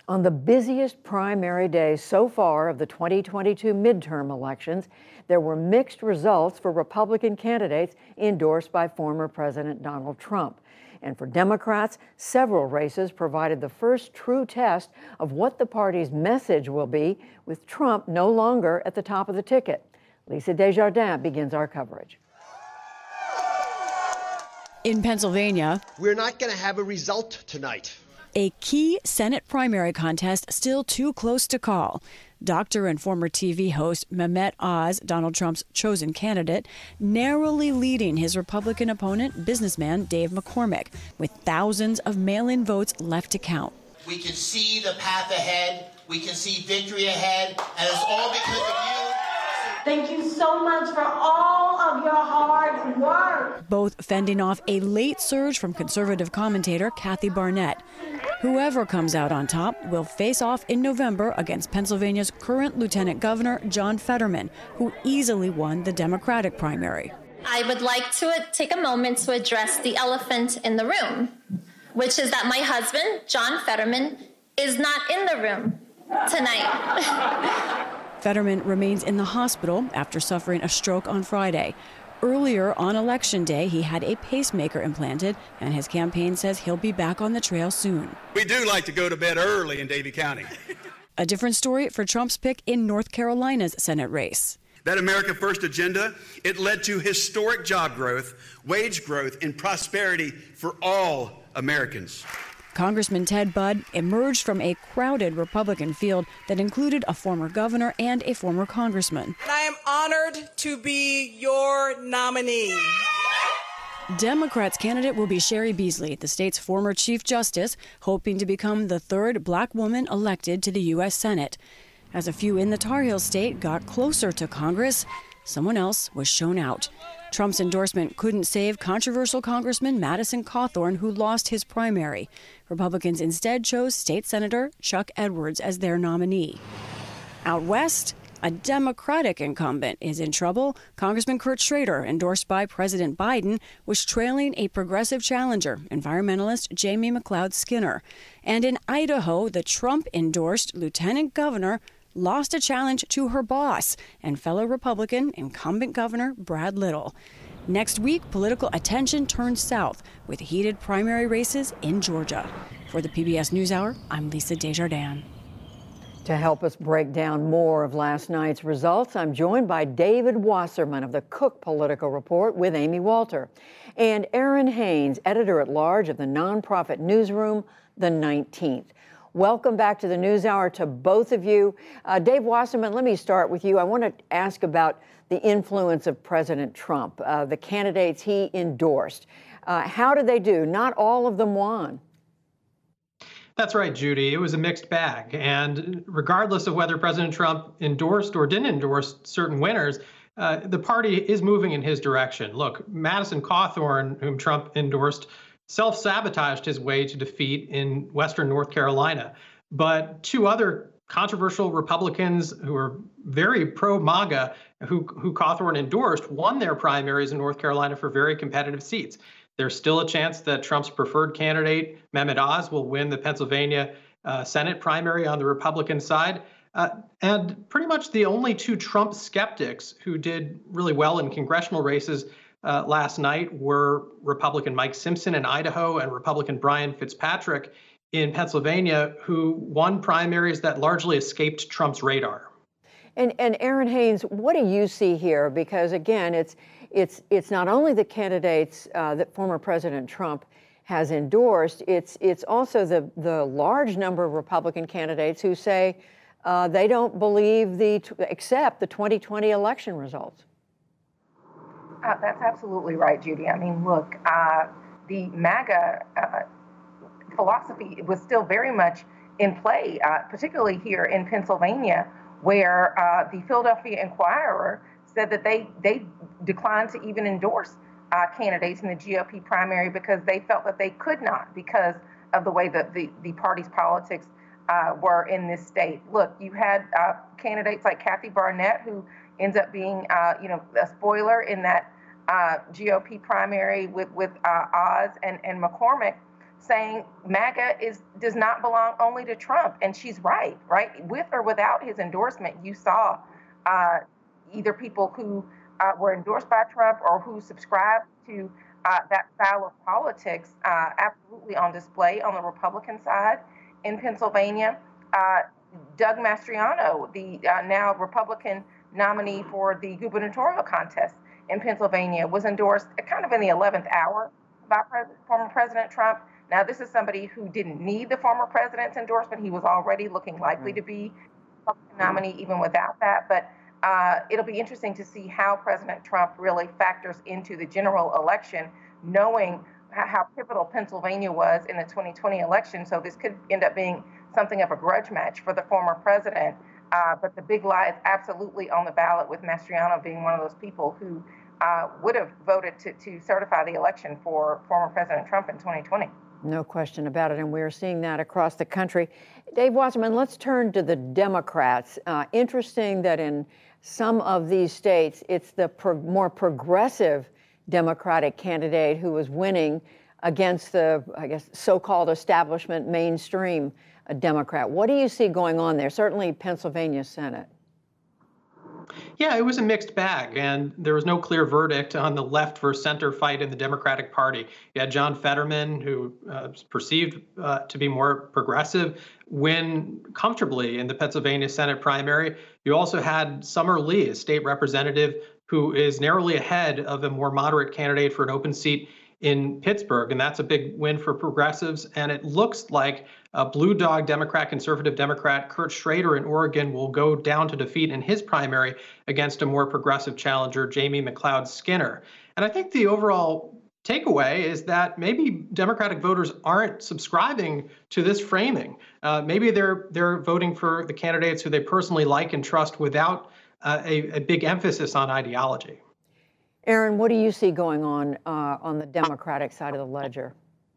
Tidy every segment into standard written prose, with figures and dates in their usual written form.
On the busiest primary day so far of the 2022 midterm elections, there were mixed results for Republican candidates endorsed by former President Donald Trump. And for Democrats, several races provided the first true test of what the party's message will be, with Trump no longer at the top of the ticket. Lisa Desjardins begins our coverage. In Pennsylvania, we're not going to have a result tonight. A key Senate primary contest still too close to call. Doctor and former TV host Mehmet Oz, Donald Trump's chosen candidate, narrowly leading his Republican opponent, businessman Dave McCormick, with thousands of mail-in votes left to count. We can see the path ahead. We can see victory ahead. And it's all because of you. Thank you so much for all of your hard work. Both fending off a late surge from conservative commentator Kathy Barnett. Whoever comes out on top will face off in November against Pennsylvania's current Lieutenant Governor John Fetterman, who easily won the Democratic primary. I would like to take a moment to address the elephant in the room, which is that my husband, John Fetterman, is not in the room tonight. Fetterman remains in the hospital after suffering a stroke on Friday. Earlier on Election Day, he had a pacemaker implanted, and his campaign says he'll be back on the trail soon. We do like to go to bed early in Davie County. A different story for Trump's pick in North Carolina's Senate race. That America First agenda, it led to historic job growth, wage growth, and prosperity for all Americans. Congressman Ted Budd emerged from a crowded Republican field that included a former governor and a former congressman. And I am honored to be your nominee. Democrats' candidate will be Sherry Beasley, the state's former Chief Justice, hoping to become the third black woman elected to the U.S. Senate. As a few in the Tar Heel state got closer to Congress, someone else was shown out. Trump's endorsement couldn't save controversial Congressman Madison Cawthorn, who lost his primary. Republicans instead chose State Senator Chuck Edwards as their nominee. Out west, a Democratic incumbent is in trouble. Congressman Kurt Schrader, endorsed by President Biden, was trailing a progressive challenger, environmentalist Jamie McLeod Skinner. And in Idaho, the Trump-endorsed Lieutenant Governor lost a challenge to her boss and fellow Republican incumbent Governor Brad Little. Next week, political attention turns south with heated primary races in Georgia. For the PBS NewsHour, I'm Lisa Desjardins. To help us break down more of last night's results, I'm joined by David Wasserman of the Cook Political Report with Amy Walter, and Aaron Haynes, editor-at-large of the nonprofit newsroom, The 19th. Welcome back to the NewsHour to both of you. Dave Wasserman, let me start with you. I want to ask about the influence of President Trump, the candidates he endorsed. How did they do? Not all of them won. That's right, Judy. It was a mixed bag. And regardless of whether President Trump endorsed or didn't endorse certain winners, the party is moving in his direction. Look, Madison Cawthorn, whom Trump endorsed, self-sabotaged his way to defeat in Western North Carolina. But two other controversial Republicans who are very pro-MAGA, who Cawthorn endorsed, won their primaries in North Carolina for very competitive seats. There's still a chance that Trump's preferred candidate, Mehmet Oz, will win the Pennsylvania Senate primary on the Republican side. And pretty much the only two Trump skeptics who did really well in congressional races last night were Republican Mike Simpson in Idaho and Republican Brian Fitzpatrick in Pennsylvania, who won primaries that largely escaped Trump's radar. And Aaron Haynes, what do you see here? Because again, it's not only the candidates that former President Trump has endorsed, it's also the large number of Republican candidates who say they don't believe accept the 2020 election results. That's absolutely right, Judy. I mean, look, the MAGA philosophy was still very much in play, particularly here in Pennsylvania, where the Philadelphia Inquirer said that they declined to even endorse candidates in the GOP primary because they felt that they could not because of the way that the party's politics were in this state. Look, you had candidates like Kathy Barnett, who ends up being, a spoiler in that GOP primary with Oz and McCormick, saying MAGA does not belong only to Trump. And she's right? With or without his endorsement, you saw either people who were endorsed by Trump or who subscribed to that style of politics absolutely on display on the Republican side in Pennsylvania. Doug Mastriano, the now Republican nominee for the gubernatorial contest in Pennsylvania, was endorsed kind of in the 11th hour by former President Trump. Now, this is somebody who didn't need the former president's endorsement. He was already looking likely to be a nominee even without that. But it'll be interesting to see how President Trump really factors into the general election, knowing how pivotal Pennsylvania was in the 2020 election. So this could end up being something of a grudge match for the former president. But the big lie is absolutely on the ballot, with Mastriano being one of those people who would have voted to certify the election for former President Trump in 2020. No question about it, and we're seeing that across the country. Dave Wasserman, let's turn to the Democrats. Interesting that in some of these states, it's the more progressive Democratic candidate who is winning against the, I guess, so-called establishment mainstream Democrat. What do you see going on there? Certainly Pennsylvania Senate. Yeah, it was a mixed bag, and there was no clear verdict on the left versus center fight in the Democratic Party. You had John Fetterman, who is perceived to be more progressive, win comfortably in the Pennsylvania Senate primary. You also had Summer Lee, a state representative, who is narrowly ahead of a more moderate candidate for an open seat in Pittsburgh, and that's a big win for progressives. And it looks like a blue dog Democrat, conservative Democrat, Kurt Schrader in Oregon, will go down to defeat in his primary against a more progressive challenger, Jamie McLeod Skinner. And I think the overall takeaway is that maybe Democratic voters aren't subscribing to this framing. Maybe they're voting for the candidates who they personally like and trust without a big emphasis on ideology. Aaron, what do you see going on the Democratic side of the ledger?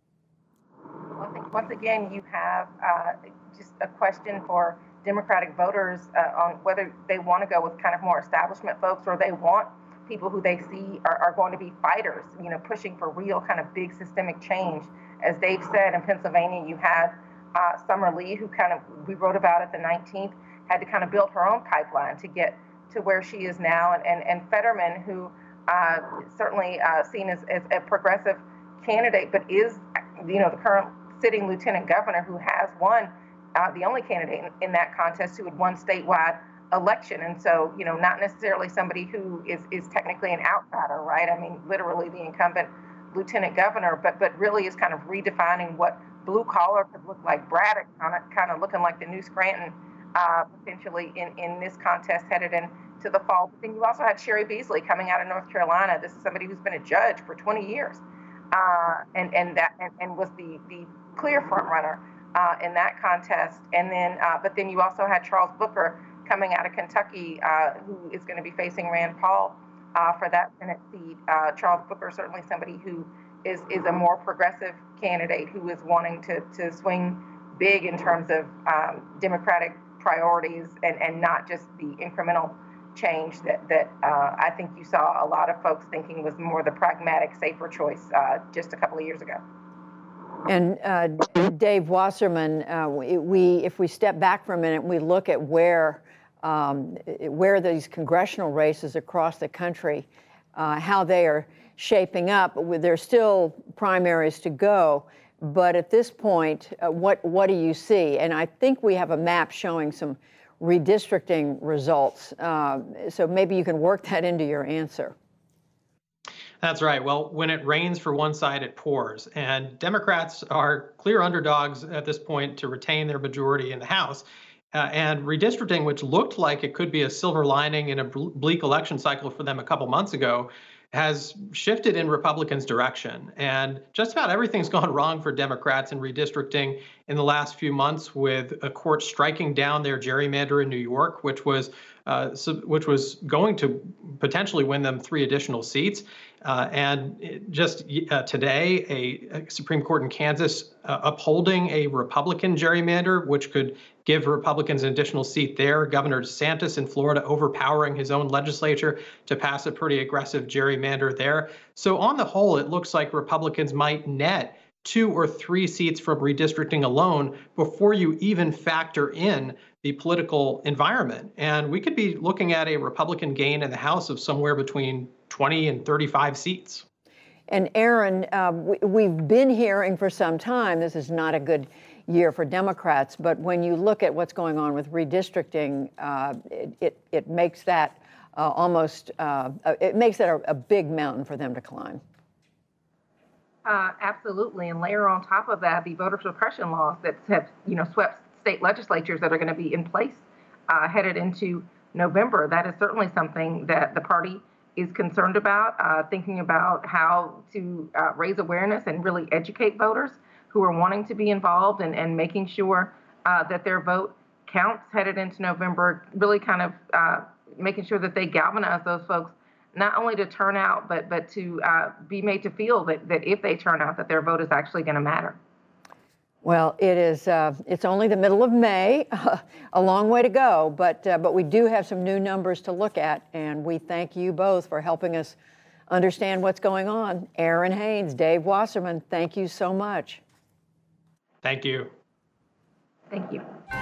Well, I think once again you have just a question for Democratic voters on whether they want to go with kind of more establishment folks, or they want people who they see are going to be fighters, pushing for real kind of big systemic change. As Dave said, in Pennsylvania, you had Summer Lee, who we wrote about at the 19th, had to kind of build her own pipeline to get to where she is now, and Fetterman, who certainly seen as a progressive candidate, but is, the current sitting lieutenant governor who has won, the only candidate in that contest who had won statewide election. And so, not necessarily somebody who is technically an outsider, right? I mean, literally the incumbent lieutenant governor, but really is kind of redefining what blue collar could look like. Braddock kind of looking like the new Scranton potentially in this contest headed into the fall. But then you also had Sherry Beasley coming out of North Carolina. This is somebody who's been a judge for 20 years and was the clear front runner in that contest. And then, but then you also had Charles Booker coming out of Kentucky, who is going to be facing Rand Paul for that Senate seat. Charles Booker, certainly somebody who is a more progressive candidate who is wanting to swing big in terms of Democratic priorities and not just the incremental change that I think you saw a lot of folks thinking was more the pragmatic, safer choice just a couple of years ago. And Dave Wasserman, if we step back for a minute, we look at where these congressional races across the country, how they are shaping up. There's still primaries to go, but at this point, what do you see? And I think we have a map showing some redistricting results. So maybe you can work that into your answer. That's right. Well, when it rains for one side, it pours. And Democrats are clear underdogs at this point to retain their majority in the House. And redistricting, which looked like it could be a silver lining in a bleak election cycle for them a couple months ago, has shifted in Republicans' direction. And just about everything's gone wrong for Democrats in redistricting in the last few months, with a court striking down their gerrymander in New York, which was going to potentially win them 3 additional seats. And just today, a Supreme Court in Kansas upholding a Republican gerrymander, which could give Republicans an additional seat there. Governor DeSantis in Florida overpowering his own legislature to pass a pretty aggressive gerrymander there. So on the whole, it looks like Republicans might net 2 or 3 seats from redistricting alone before you even factor in the political environment. And we could be looking at a Republican gain in the House of somewhere between 20 and 35 seats. And Aaron, we've been hearing for some time this is not a good year for Democrats, but when you look at what's going on with redistricting, it makes that it makes that a big mountain for them to climb. Absolutely, and layer on top of that the voter suppression laws that have swept state legislatures that are going to be in place headed into November. That is certainly something that the party is concerned about, thinking about how to raise awareness and really educate voters who are wanting to be involved and making sure that their vote counts headed into November, really kind of making sure that they galvanize those folks, not only to turn out, but to be made to feel that if they turn out, that their vote is actually going to matter. Well, it's only the middle of May, a long way to go, but we do have some new numbers to look at, and we thank you both for helping us understand what's going on. Aaron Haynes, Dave Wasserman, thank you so much. Thank you. Thank you.